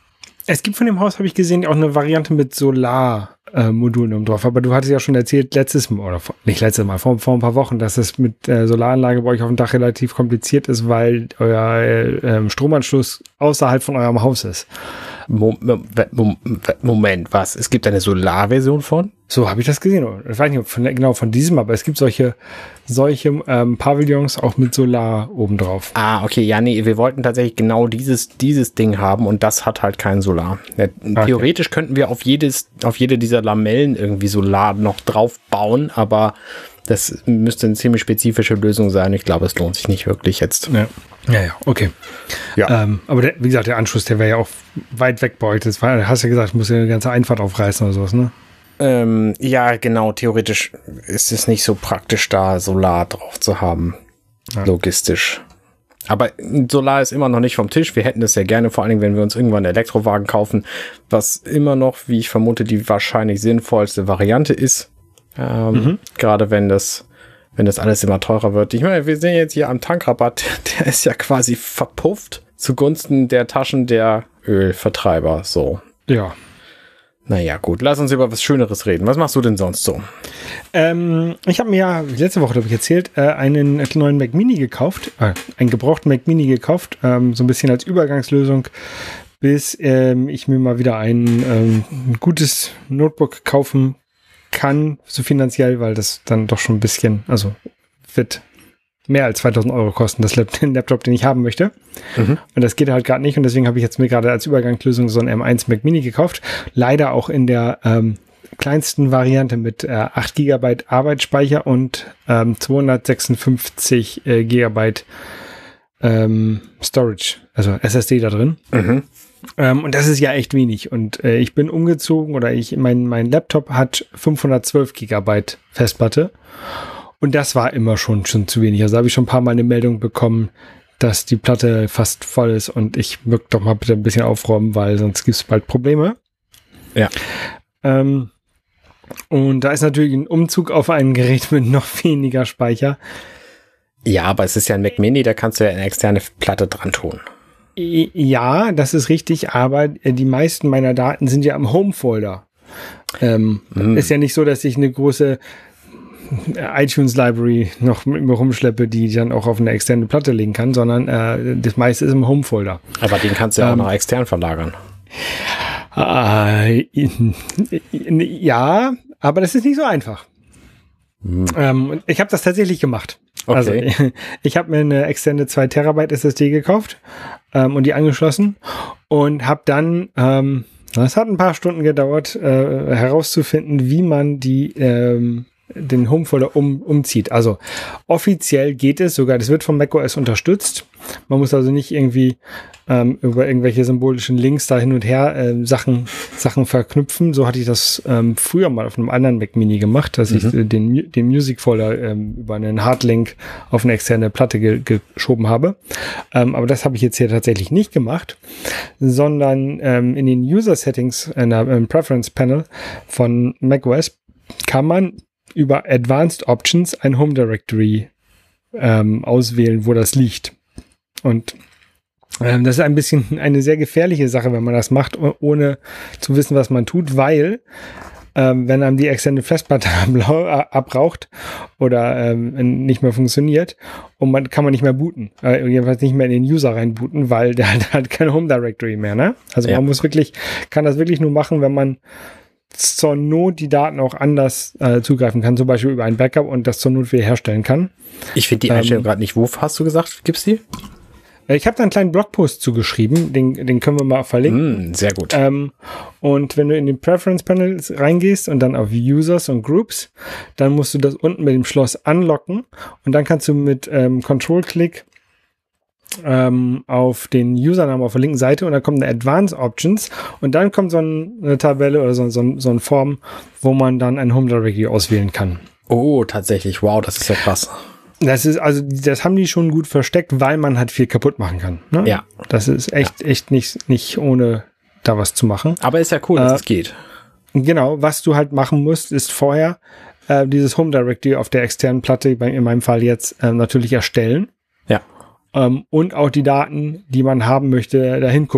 Es gibt von dem Haus, habe ich gesehen, auch eine Variante mit Solarmodulen äh, drauf. Aber du hattest ja schon erzählt, letztes Mal, oder nicht letztes Mal, vor, vor ein paar Wochen, dass es mit äh, Solaranlage bei euch auf dem Dach relativ kompliziert ist, weil euer äh, Stromanschluss außerhalb von eurem Haus ist. Moment, was? Es gibt eine Solarversion von? So habe ich das gesehen. Ich weiß nicht, ob von, genau von diesem, aber es gibt solche, solche ähm, Pavillons auch mit Solar obendrauf. Ah, okay, ja, nee, wir wollten tatsächlich genau dieses, dieses Ding haben und das hat halt kein Solar. Ja, theoretisch okay. könnten wir auf jedes, auf jede dieser Lamellen irgendwie Solar noch drauf bauen, aber das müsste eine ziemlich spezifische Lösung sein. Ich glaube, es lohnt sich nicht wirklich jetzt. Ja, ja, ja okay. Ja. Ähm, aber der, wie gesagt, der Anschluss, der wäre ja auch weit weg bei euch. Das war, hast ja gesagt, du musst ja eine ganze Einfahrt aufreißen oder sowas, ne? Ähm, ja, genau. Theoretisch ist es nicht so praktisch, da Solar drauf zu haben. Ja. Logistisch. Aber Solar ist immer noch nicht vom Tisch. Wir hätten das ja gerne, vor allen Dingen, wenn wir uns irgendwann einen Elektrowagen kaufen, was immer noch, wie ich vermute, die wahrscheinlich sinnvollste Variante ist. Ähm, mhm. Gerade wenn das, wenn das alles immer teurer wird. Ich meine, wir sehen jetzt hier am Tankrabatt, der ist ja quasi verpufft zugunsten der Taschen der Ölvertreiber. So. Ja. Naja, gut. Lass uns über was Schöneres reden. Was machst du denn sonst so? Ähm, ich habe mir ja letzte Woche, glaube ich, erzählt, äh, einen neuen Mac Mini gekauft, äh, einen gebrauchten Mac Mini gekauft, ähm, so ein bisschen als Übergangslösung, bis ähm, ich mir mal wieder ein, ähm, ein gutes Notebook kaufen kann, so finanziell, weil das dann doch schon ein bisschen, also wird mehr als zweitausend Euro kosten, das Laptop, den ich haben möchte. Mhm. Und das geht halt gerade nicht und deswegen habe ich jetzt mir gerade als Übergangslösung so einen M eins Mac Mini gekauft. Leider auch in der ähm, kleinsten Variante mit äh, acht Gigabyte Arbeitsspeicher und ähm, zweihundertsechsundfünfzig äh, Gigabyte ähm, Storage, also S S D da drin. Mhm. Ähm, und das ist ja echt wenig. Und äh, ich bin umgezogen oder ich, mein, mein Laptop hat fünfhundertzwölf Gigabyte Festplatte. Und das war immer schon, schon zu wenig. Also habe ich schon ein paar Mal eine Meldung bekommen, dass die Platte fast voll ist und ich möchte doch mal bitte ein bisschen aufräumen, weil sonst gibt es bald Probleme. Ja. Ähm, und da ist natürlich ein Umzug auf ein Gerät mit noch weniger Speicher. Ja, aber es ist ja ein Mac Mini, da kannst du ja eine externe Platte dran tun. Ja, das ist richtig, aber die meisten meiner Daten sind ja im Home-Folder. Ähm, mm. Ist ja nicht so, dass ich eine große iTunes-Library noch mit mir rumschleppe, die ich dann auch auf eine externe Platte legen kann, sondern äh, das meiste ist im Home-Folder. Aber den kannst du ja ähm, auch noch extern verlagern. Äh, ja, aber das ist nicht so einfach. Mm. Ähm, ich habe das tatsächlich gemacht. Okay. Also ich, ich habe mir eine externe zwei Terabyte S S D gekauft ähm, und die angeschlossen und habe dann, ähm, das hat ein paar Stunden gedauert, äh, herauszufinden, wie man die ähm, den Homefolder um, umzieht. Also offiziell geht es sogar, das wird von macOS unterstützt. Man muss also nicht irgendwie ähm, über irgendwelche symbolischen Links da hin und her äh, Sachen Sachen verknüpfen. So hatte ich das ähm, früher mal auf einem anderen Mac Mini gemacht, dass mhm. ich äh, den, den Music-Folder ähm, über einen Hardlink auf eine externe Platte ge- geschoben habe. Ähm, aber das habe ich jetzt hier tatsächlich nicht gemacht, sondern ähm, in den User-Settings, in der im Preference-Panel von macOS kann man über Advanced Options ein Home Directory ähm, auswählen, wo das liegt. Und ähm, das ist ein bisschen eine sehr gefährliche Sache, wenn man das macht, ohne zu wissen, was man tut, weil ähm, wenn einem die externe Festplatte abraucht oder ähm, nicht mehr funktioniert und man kann man nicht mehr booten, äh, jedenfalls nicht mehr in den User reinbooten, weil der hat halt kein Home Directory mehr, ne? Also ja. Man muss wirklich, kann das wirklich nur machen, wenn man zur Not die Daten auch anders äh, zugreifen kann, zum Beispiel über ein Backup und das zur Not wieder herstellen kann. Ich finde die Einstellung ähm, gerade nicht. Wo hast du gesagt, gibt's die? Ich habe da einen kleinen Blogpost zugeschrieben, den, den können wir mal verlinken. Mm, sehr gut. Ähm, und wenn du in den Preference Panels reingehst und dann auf Users und Groups, dann musst du das unten mit dem Schloss anlocken und dann kannst du mit ähm, Control-Click ähm, auf den Usernamen auf der linken Seite und dann kommt eine Advanced Options und dann kommt so eine Tabelle oder so, so, so eine Form, wo man dann ein Home Directory auswählen kann. Oh, tatsächlich. Wow, das ist ja krass. Das ist, also, das haben die schon gut versteckt, weil man halt viel kaputt machen kann. Ne? Ja. Das ist echt, ja. echt nicht, nicht ohne da was zu machen. Aber ist ja cool, dass es äh, geht. Genau. Was du halt machen musst, ist vorher äh, dieses Home Directory auf der externen Platte, in meinem Fall jetzt, äh, natürlich erstellen. Ja. Ähm, und auch die Daten, die man haben möchte, dahin kopieren.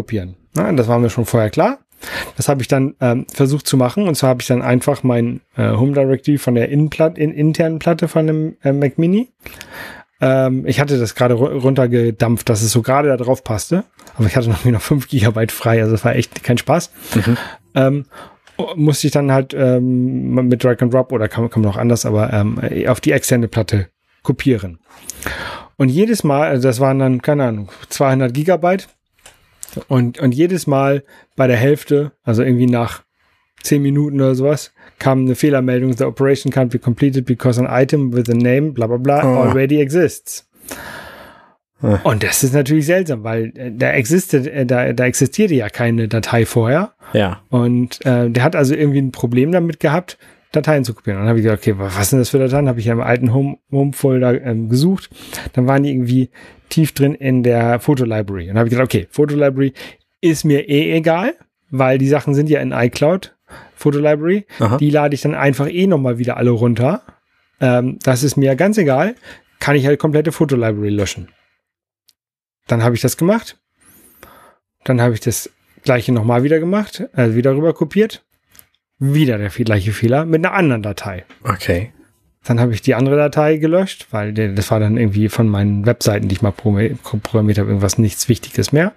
Na, das war mir schon vorher klar. Das habe ich dann ähm, versucht zu machen. Und zwar habe ich dann einfach mein äh, Home Directory von der Innenplatte, in, internen Platte von dem äh, Mac Mini. Ähm, ich hatte das gerade ru- runtergedampft, dass es so gerade da drauf passte. Aber ich hatte noch, noch fünf Gigabyte frei. Also das war echt kein Spaß. Mhm. Ähm, musste ich dann halt ähm, mit Drag and Drop oder kann, kann man auch anders, aber ähm, auf die externe Platte kopieren. Und jedes Mal, also das waren dann, keine Ahnung, zweihundert Gigabyte. Und, und jedes Mal bei der Hälfte, also irgendwie nach zehn Minuten oder sowas, kam eine Fehlermeldung, the operation can't be completed because an item with a name, bla bla bla, oh. already exists. Oh. Und das ist natürlich seltsam, weil da existiert, da, da existierte ja keine Datei vorher. Ja. Und äh, der hat also irgendwie ein Problem damit gehabt, Dateien zu kopieren. Und dann habe ich gesagt, okay, was sind das für Dateien? Habe ich ja im alten Home, Home-Folder ähm, gesucht. Dann waren die irgendwie tief drin in der Foto-Library. Und dann habe ich gesagt, okay, Foto-Library ist mir eh egal, weil die Sachen sind ja in iCloud, Foto-Library. Die lade ich dann einfach eh nochmal wieder alle runter. Ähm, das ist mir ganz egal. Kann ich halt komplette Foto-Library löschen. Dann habe ich das gemacht. Dann habe ich das gleiche nochmal wieder gemacht, also wieder rüber kopiert. Wieder der gleiche Fehler mit einer anderen Datei. Okay. Dann habe ich die andere Datei gelöscht, weil der, das war dann irgendwie von meinen Webseiten, die ich mal programmiert habe, irgendwas nichts Wichtiges mehr.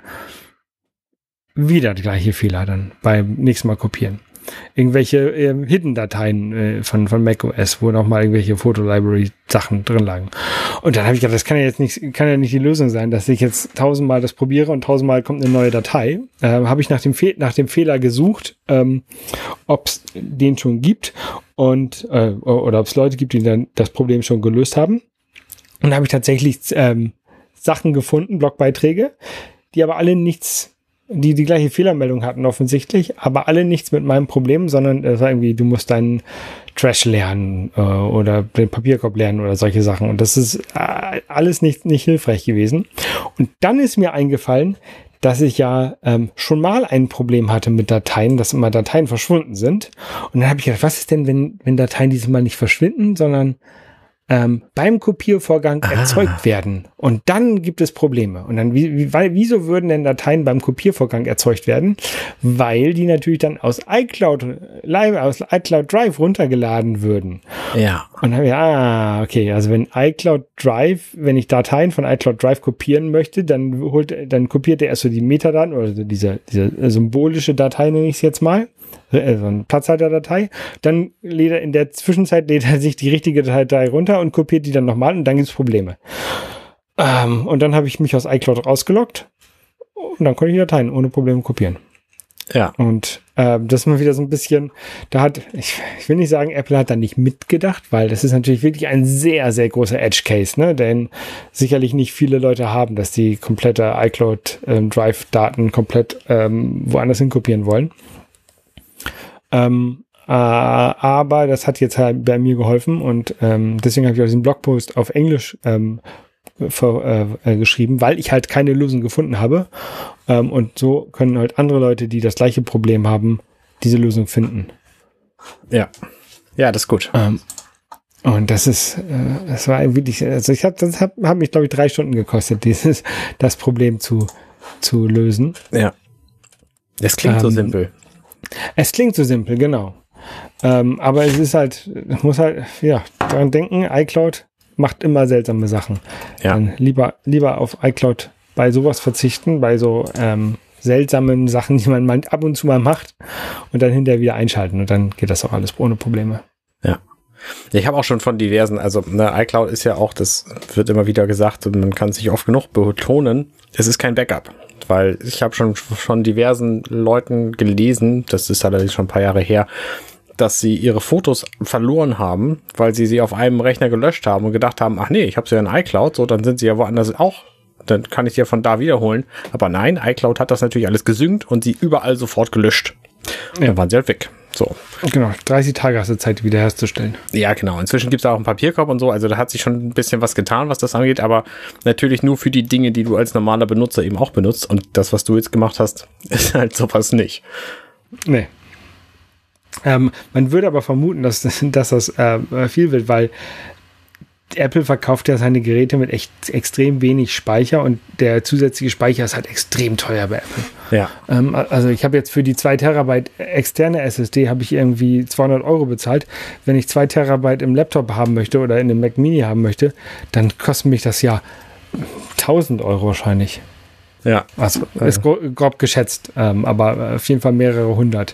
Wieder der gleiche Fehler dann beim nächsten Mal kopieren. Irgendwelche äh, Hidden-Dateien äh, von, von macOS, wo nochmal irgendwelche Foto-Library-Sachen drin lagen. Und dann habe ich gedacht, das kann ja jetzt nicht, kann ja nicht die Lösung sein, dass ich jetzt tausendmal das probiere und tausendmal kommt eine neue Datei. Äh, habe ich nach dem, Fe- nach dem Fehler gesucht, ähm, ob es den schon gibt und äh, oder ob es Leute gibt, die dann das Problem schon gelöst haben. Und da habe ich tatsächlich ähm, Sachen gefunden, Blogbeiträge, die aber alle nichts die die gleiche Fehlermeldung hatten offensichtlich, aber alle nichts mit meinem Problem, sondern es war irgendwie, du musst deinen Trash lernen äh, oder den Papierkorb lernen oder solche Sachen. Und das ist äh, alles nicht, nicht hilfreich gewesen. Und dann ist mir eingefallen, dass ich ja ähm, schon mal ein Problem hatte mit Dateien, dass immer Dateien verschwunden sind. Und dann habe ich gedacht, was ist denn, wenn, wenn Dateien dieses Mal nicht verschwinden, sondern Ähm, beim Kopiervorgang ah. erzeugt werden. Und dann gibt es Probleme. Und dann, wie, wie, weil, wieso würden denn Dateien beim Kopiervorgang erzeugt werden? Weil die natürlich dann aus iCloud, live aus iCloud Drive runtergeladen würden. Ja. Und dann habe ich, ah, okay, also wenn iCloud Drive, wenn ich Dateien von iCloud Drive kopieren möchte, dann holt, dann kopiert er erst so die Metadaten oder so diese, diese symbolische Datei, nenne ich es jetzt mal. So eine Platzhalterdatei, dann lädt er in der Zwischenzeit lädt er sich die richtige Datei runter und kopiert die dann nochmal und dann gibt es Probleme. Ähm, und dann habe ich mich aus iCloud rausgeloggt und dann konnte ich die Dateien ohne Probleme kopieren. Ja. Und äh, das ist mal wieder so ein bisschen, da hat, ich, ich will nicht sagen, Apple hat da nicht mitgedacht, weil das ist natürlich wirklich ein sehr, sehr großer Edge-Case, ne, den sicherlich nicht viele Leute haben, dass die komplette iCloud ähm, Drive-Daten komplett ähm, woanders hin kopieren wollen. Ähm, äh, aber das hat jetzt halt bei mir geholfen und ähm, deswegen habe ich auch diesen Blogpost auf Englisch ähm, ver, äh, geschrieben, weil ich halt keine Lösung gefunden habe. Ähm, und so können halt andere Leute, die das gleiche Problem haben, diese Lösung finden. Ja, ja, das ist gut. Ähm, und das ist, äh, das war wirklich, also ich habe, das hat, hat mich glaube ich drei Stunden gekostet, dieses, das Problem zu zu lösen. Ja, das klingt ähm, so simpel. Es klingt so simpel, genau. Ähm, aber es ist halt, ich muss halt, ja, daran denken, iCloud macht immer seltsame Sachen. Ja. Dann lieber, lieber auf iCloud bei sowas verzichten, bei so ähm, seltsamen Sachen, die man mal ab und zu mal macht und dann hinterher wieder einschalten und dann geht das auch alles ohne Probleme. Ja. Ich habe auch schon von diversen, also ne, iCloud ist ja auch, das wird immer wieder gesagt und man kann sich oft genug betonen, es ist kein Backup. Weil ich habe schon von diversen Leuten gelesen, das ist allerdings schon ein paar Jahre her, dass sie ihre Fotos verloren haben, weil sie sie auf einem Rechner gelöscht haben und gedacht haben, ach nee, ich habe sie ja in iCloud, so dann sind sie ja woanders auch, dann kann ich sie ja von da wiederholen. Aber nein, iCloud hat das natürlich alles gesynkt und sie überall sofort gelöscht. Ja. Dann waren sie halt weg. So. Genau, dreißig Tage hast du Zeit, wieder herzustellen. Ja, genau. Inzwischen gibt es auch einen Papierkorb und so, also da hat sich schon ein bisschen was getan, was das angeht, aber natürlich nur für die Dinge, die du als normaler Benutzer eben auch benutzt und das, was du jetzt gemacht hast, ist halt sowas nicht. Nee. Ähm, man würde aber vermuten, dass, dass das äh, viel wird, weil Apple verkauft ja seine Geräte mit echt extrem wenig Speicher und der zusätzliche Speicher ist halt extrem teuer bei Apple. Ja. Ähm, also ich habe jetzt für die zwei Terabyte externe S S D habe ich irgendwie zweihundert Euro bezahlt. Wenn ich zwei Terabyte im Laptop haben möchte oder in einem Mac Mini haben möchte, dann kostet mich das ja tausend Euro wahrscheinlich. Ja. Also ist gro- grob geschätzt, ähm, aber auf jeden Fall mehrere hundert.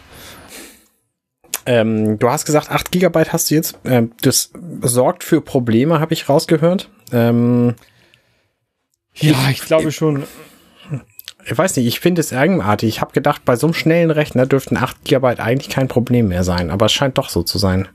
Ähm, du hast gesagt, acht Gigabyte hast du jetzt. Ähm, das sorgt für Probleme, habe ich rausgehört. Ähm, ja, ich, ich glaube schon. Ich weiß nicht, ich finde es eigenartig. Ich habe gedacht, bei so einem schnellen Rechner dürften acht Gigabyte eigentlich kein Problem mehr sein. Aber es scheint doch so zu sein.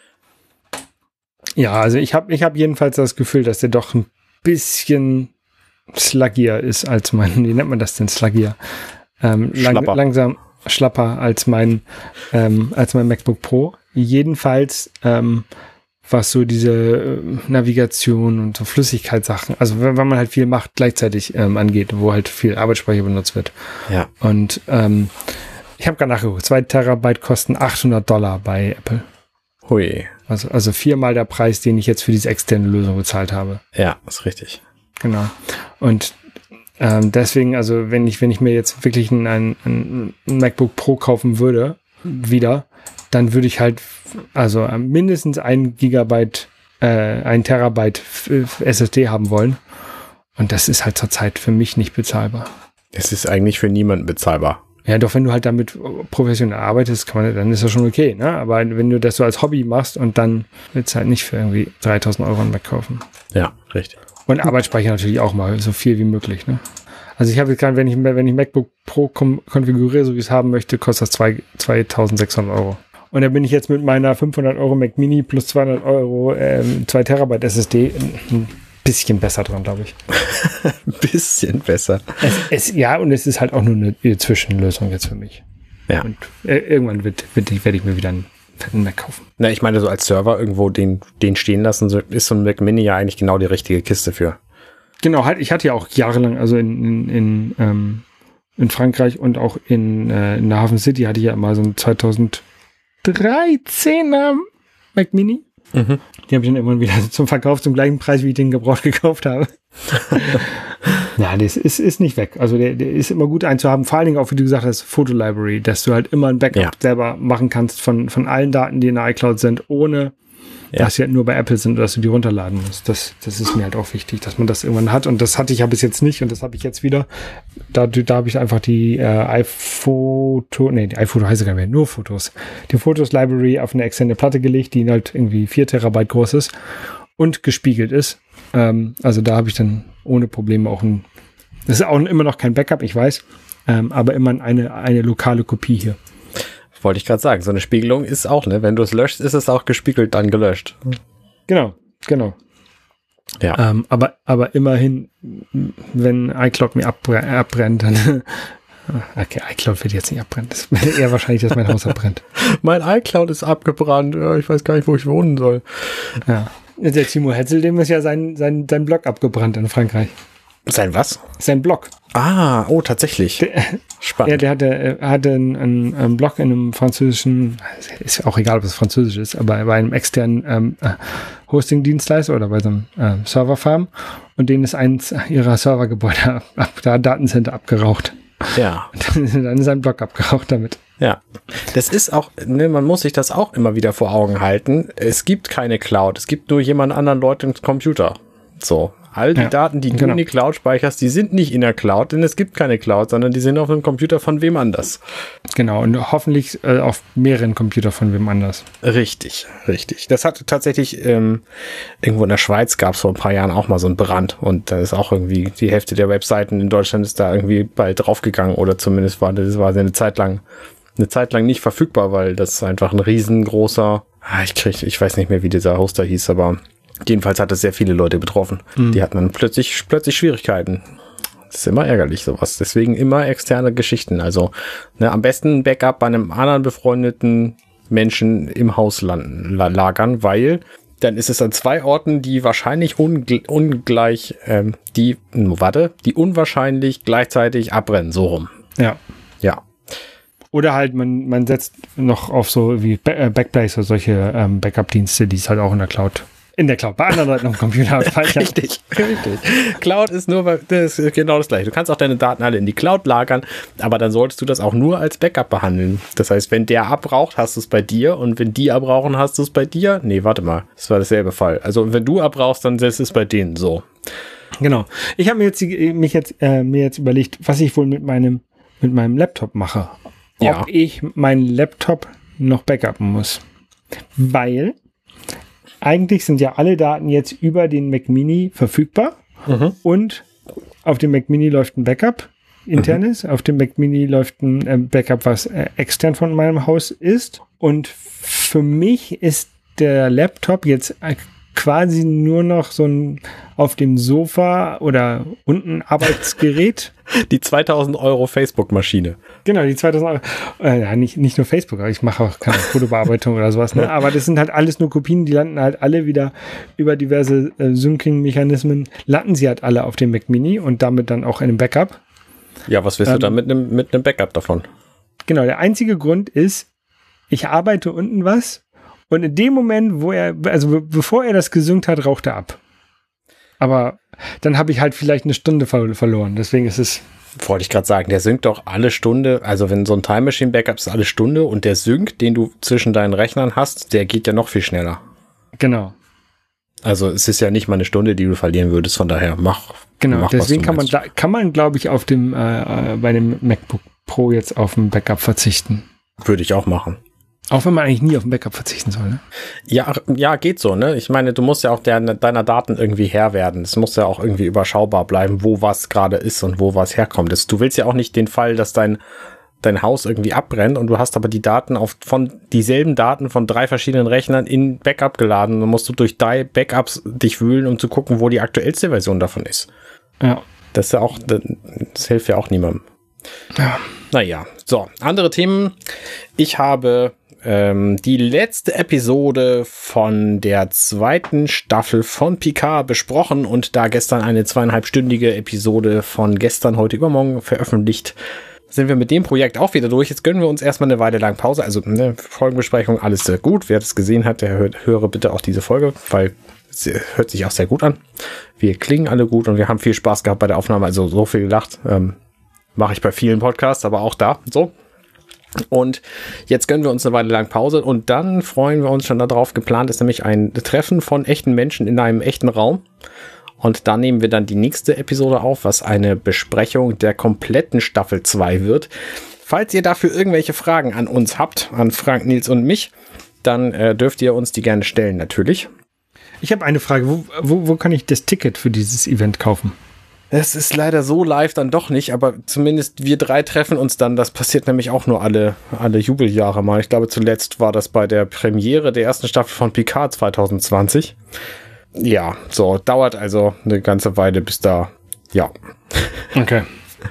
Ja, also ich habe ich hab jedenfalls das Gefühl, dass der doch ein bisschen sluggier ist als mein, wie nennt man das denn, sluggier? Ähm, lang, langsam schlapper als mein, ähm, als mein MacBook Pro. Jedenfalls, ähm, was so diese Navigation und so Flüssigkeitssachen, also wenn, wenn man halt viel macht, gleichzeitig ähm, angeht, wo halt viel Arbeitsspeicher benutzt wird. Ja. Und ähm, ich habe gerade nachgeguckt, zwei Terabyte kosten achthundert Dollar bei Apple. Hui. Also, also viermal der Preis, den ich jetzt für diese externe Lösung bezahlt habe. Ja, ist richtig. Genau. Und ähm, deswegen, also wenn ich, wenn ich mir jetzt wirklich ein, ein, ein MacBook Pro kaufen würde, wieder, dann würde ich halt also mindestens ein Gigabyte, äh, ein Terabyte S S D haben wollen. Und das ist halt zurzeit für mich nicht bezahlbar. Es ist eigentlich für niemanden bezahlbar. Ja, doch, wenn du halt damit professionell arbeitest, kann man, dann ist das schon okay, ne? Aber wenn du das so als Hobby machst und dann willst du halt nicht für irgendwie dreitausend Euro einen Mac kaufen. Ja, richtig. Und Arbeitsspeicher natürlich auch mal, so viel wie möglich, ne? Also ich habe jetzt gerade, wenn ich, wenn ich MacBook Pro kom- konfiguriere, so wie ich es haben möchte, kostet das zweitausendsechshundert Euro. Und da bin ich jetzt mit meiner fünfhundert Euro Mac Mini plus zweihundert Euro ähm, zwei Terabyte S S D ein bisschen besser dran, glaube ich. Ein bisschen besser. Es, es, ja, und es ist halt auch nur eine, eine Zwischenlösung jetzt für mich. Ja. Und äh, irgendwann wird, wird, werde ich mir wieder einen fetten Mac kaufen. Na, ich meine, so als Server irgendwo den, den stehen lassen, so ist so ein Mac Mini ja eigentlich genau die richtige Kiste für. Genau, halt, ich hatte ja auch jahrelang, also in, in, in, ähm, in Frankreich und auch in, äh, in der Hafen City hatte ich ja mal so ein zweitausenddreizehner Mac Mini. Mhm. Die habe ich dann irgendwann wieder zum Verkauf zum gleichen Preis, wie ich den gebraucht gekauft habe. Ja, das ist, ist nicht weg. Also der, der ist immer gut einzuhaben. Vor allen Dingen auch, wie du gesagt hast, Fotolibrary, dass du halt immer ein Backup ja. selber machen kannst von, von allen Daten, die in der iCloud sind, ohne ja. dass sie halt nur bei Apple sind, dass du die runterladen musst. Das, das ist mir halt auch wichtig, dass man das irgendwann hat. Und das hatte ich ja bis jetzt nicht und das habe ich jetzt wieder. Da, da habe ich einfach die äh, iPhoto, nee, die iPhoto heißt ja gar nicht mehr, nur Fotos. Die Fotos-Library auf eine externe Platte gelegt, die halt irgendwie vier Terabyte groß ist und gespiegelt ist. Ähm, also da habe ich dann ohne Probleme auch ein, das ist auch immer noch kein Backup, ich weiß, ähm, aber immer eine, eine lokale Kopie hier. Wollte ich gerade sagen, so eine Spiegelung ist auch, ne, wenn du es löscht, ist es auch gespiegelt, dann gelöscht. Genau, genau. Ja. Ähm, aber, aber immerhin, wenn iCloud mir abbrennt, abbrennt dann, okay, iCloud wird jetzt nicht abbrennen, das wäre eher wahrscheinlich, dass mein Haus abbrennt. Mein iCloud ist abgebrannt, ich weiß gar nicht, wo ich wohnen soll. Ja. Der Timo Hetzel, dem ist ja sein, sein, sein Blog abgebrannt in Frankreich. Sein was? Sein Blog. Ah, oh, tatsächlich. Der, Spannend. Ja, der hatte, hatte einen, einen, einen Blog in einem französischen, ist auch egal, ob es französisch ist, aber bei einem externen ähm, Hosting-Dienstleister oder bei so einem äh, Serverfarm und denen ist eins ihrer Servergebäude ab, ab, da Datencenter abgeraucht. Ja. Und dann ist sein Blog abgeraucht damit. Ja, das ist auch, ne, man muss sich das auch immer wieder vor Augen halten. Es gibt keine Cloud, es gibt nur jemand anderen Leuten Computer. So, all die ja, Daten, die du genau. in die Cloud speicherst, die sind nicht in der Cloud, denn es gibt keine Cloud, sondern die sind auf einem Computer von wem anders. Genau, und hoffentlich äh, auf mehreren Computern von wem anders. Richtig, richtig. Das hat tatsächlich, ähm, irgendwo in der Schweiz gab es vor ein paar Jahren auch mal so einen Brand und da ist auch irgendwie die Hälfte der Webseiten in Deutschland ist da irgendwie bald draufgegangen oder zumindest war das war eine Zeit lang eine Zeit lang nicht verfügbar, weil das einfach ein riesengroßer, ah, ich krieg, ich weiß nicht mehr, wie dieser Hoster hieß, aber jedenfalls hat es sehr viele Leute betroffen. Mhm. Die hatten dann plötzlich, plötzlich Schwierigkeiten. Das ist immer ärgerlich, sowas. Deswegen immer externe Geschichten. Also ne, am besten ein Backup bei einem anderen befreundeten Menschen im Haus landen, lagern, weil dann ist es an zwei Orten, die wahrscheinlich ungl- ungleich, ähm, die, warte, die unwahrscheinlich gleichzeitig abbrennen, so rum. Ja. Ja. Oder halt, man, man setzt noch auf so wie Backblaze oder solche ähm, Backup-Dienste, die es halt auch in der Cloud In der Cloud. Bei anderen Leuten auf dem Computer speichern. Richtig, richtig. Cloud ist nur das ist genau das Gleiche. Du kannst auch deine Daten alle in die Cloud lagern, aber dann solltest du das auch nur als Backup behandeln. Das heißt, wenn der abbraucht, hast du es bei dir und wenn die abbrauchen, hast du es bei dir. Nee, warte mal. Das war derselbe Fall. Also wenn du abbrauchst, dann ist es bei denen so. Genau. Ich habe mir jetzt, mich jetzt, äh, mir jetzt überlegt, was ich wohl mit meinem, mit meinem Laptop mache. Ob Ja. ich meinen Laptop noch backuppen muss. Weil eigentlich sind ja alle Daten jetzt über den Mac Mini verfügbar Mhm. und auf dem Mac Mini läuft ein Backup, internes, mhm. auf dem Mac Mini läuft ein äh, Backup, was äh, extern von meinem Haus ist. Und für mich ist der Laptop jetzt äh, quasi nur noch so ein auf dem Sofa oder unten Arbeitsgerät. Die zweitausend Euro Facebook-Maschine. Genau, die zweitausend Euro. Äh, ja, nicht, nicht nur Facebook, aber ich mache auch keine Fotobearbeitung oder sowas. Ne? Aber das sind halt alles nur Kopien, die landen halt alle wieder über diverse äh, Syncing-Mechanismen, landen sie halt alle auf dem Mac Mini und damit dann auch in einem Backup. Ja, was willst Ähm, du da mit einem mit einem Backup davon? Genau, der einzige Grund ist, ich arbeite unten was und in dem Moment, wo er, also be bevor er das gesynkt hat, raucht er ab. Aber dann habe ich halt vielleicht eine Stunde ver verloren. Deswegen ist es. Wollte ich gerade sagen, der synkt doch alle Stunde, also wenn so ein Time Machine Backup ist alle Stunde und der Sync, den du zwischen deinen Rechnern hast, der geht ja noch viel schneller. Genau. Also es ist ja nicht mal eine Stunde, die du verlieren würdest, von daher mach. Genau, mach, deswegen was du kann man, meinst. da, kann man, glaube ich, auf dem, äh, bei dem MacBook Pro jetzt auf ein Backup verzichten. Würde ich auch machen. Auch wenn man eigentlich nie auf ein Backup verzichten soll, ne? Ja, ja, geht so, ne? Ich meine, du musst ja auch der, deiner Daten irgendwie Herr werden. Es muss ja auch irgendwie überschaubar bleiben, wo was gerade ist und wo was herkommt. Das, du willst ja auch nicht den Fall, dass dein, dein Haus irgendwie abbrennt und du hast aber die Daten auf, von dieselben Daten von drei verschiedenen Rechnern in Backup geladen. Dann musst du durch drei Backups dich wühlen, um zu gucken, wo die aktuellste Version davon ist. Ja. Das ist ja auch, das hilft ja auch niemandem. Ja. Naja, so, andere Themen. Ich habe ähm, die letzte Episode von der zweiten Staffel von Picard besprochen und da gestern eine zweieinhalbstündige Episode von gestern, heute, übermorgen veröffentlicht, sind wir mit dem Projekt auch wieder durch. Jetzt gönnen wir uns erstmal eine Weile lang Pause. Also eine Folgenbesprechung, alles sehr gut. Wer das gesehen hat, der hört, höre bitte auch diese Folge, weil es hört sich auch sehr gut an. Wir klingen alle gut und wir haben viel Spaß gehabt bei der Aufnahme, also so viel gelacht. Ähm, mache ich bei vielen Podcasts, aber auch da so. Und jetzt gönnen wir uns eine Weile lang Pause und dann freuen wir uns schon darauf. Geplant ist nämlich ein Treffen von echten Menschen in einem echten Raum. Und da nehmen wir dann die nächste Episode auf, was eine Besprechung der kompletten Staffel zwei wird. Falls ihr dafür irgendwelche Fragen an uns habt, an Frank, Nils und mich, dann äh, dürft ihr uns die gerne stellen, natürlich. Ich habe eine Frage. Wo, wo, wo kann ich das Ticket für dieses Event kaufen? Es ist leider so live dann doch nicht, aber zumindest wir drei treffen uns dann. Das passiert nämlich auch nur alle, alle Jubeljahre mal. Ich glaube, zuletzt war das bei der Premiere der ersten Staffel von Picard zwanzig zwanzig. Ja, so, dauert also eine ganze Weile bis da, ja. Okay.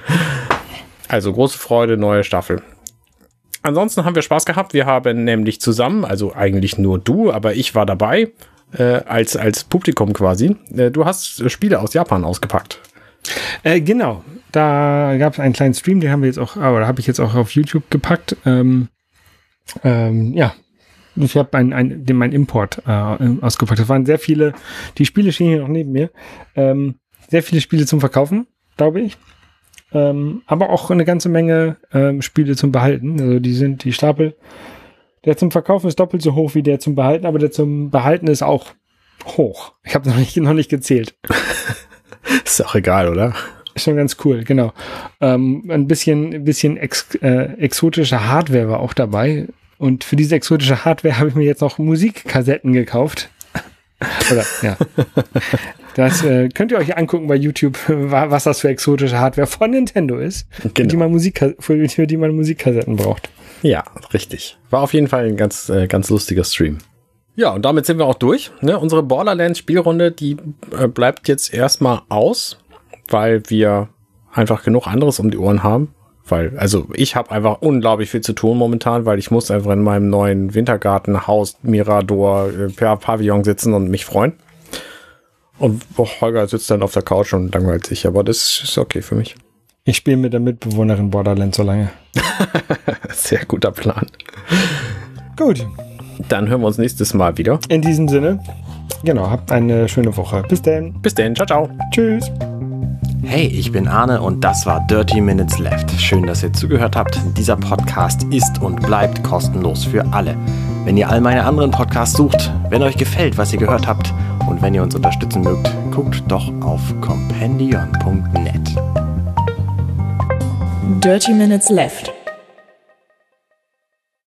Also große Freude, neue Staffel. Ansonsten haben wir Spaß gehabt. Wir haben nämlich zusammen, also eigentlich nur du, aber ich war dabei, äh, als, als Publikum quasi. Äh, du hast Spiele aus Japan ausgepackt. Äh, genau, da gab es einen kleinen Stream, den haben wir jetzt auch, oder habe ich jetzt auch auf YouTube gepackt. Ähm, ähm, ja, ich habe ein, ein, den, meinen Import äh, ausgepackt. Das waren sehr viele, die Spiele stehen hier noch neben mir, ähm, sehr viele Spiele zum Verkaufen, glaube ich. Ähm, aber auch eine ganze Menge ähm, Spiele zum Behalten. Also die sind, die Stapel, der zum Verkaufen ist doppelt so hoch wie der zum Behalten, aber der zum Behalten ist auch hoch. Ich habe noch nicht, noch nicht gezählt. Ist auch egal, oder? Ist schon ganz cool, genau. Ähm, ein bisschen, ein bisschen ex, äh, exotische Hardware war auch dabei. Und für diese exotische Hardware habe ich mir jetzt noch Musikkassetten gekauft. Oder, ja. Das äh, könnt ihr euch angucken bei YouTube, was das für exotische Hardware von Nintendo ist, Genau. für, die man Musik, für, für die man Musikkassetten braucht. Ja, richtig. War auf jeden Fall ein ganz, äh, ganz lustiger Stream. Ja, und damit sind wir auch durch. Ne? Unsere Borderlands-Spielrunde, die äh, bleibt jetzt erstmal aus, weil wir einfach genug anderes um die Ohren haben. Weil, also ich habe einfach unglaublich viel zu tun momentan, weil ich muss einfach in meinem neuen Wintergartenhaus Mirador äh, per Pavillon sitzen und mich freuen. Und oh, Holger sitzt dann auf der Couch und langweilt sich, aber das ist okay für mich. Ich spiele mit der Mitbewohnerin Borderlands so lange. Sehr guter Plan. Gut. Dann hören wir uns nächstes Mal wieder. In diesem Sinne, Genau, habt eine schöne Woche. Bis dann. Bis dann. Ciao, ciao. Tschüss. Hey, ich bin Arne und das war Dirty Minutes Left. Schön, dass ihr zugehört habt. Dieser Podcast ist und bleibt kostenlos für alle. Wenn ihr all meine anderen Podcasts sucht, wenn euch gefällt, was ihr gehört habt und wenn ihr uns unterstützen mögt, guckt doch auf compendion punkt net. Dirty Minutes Left.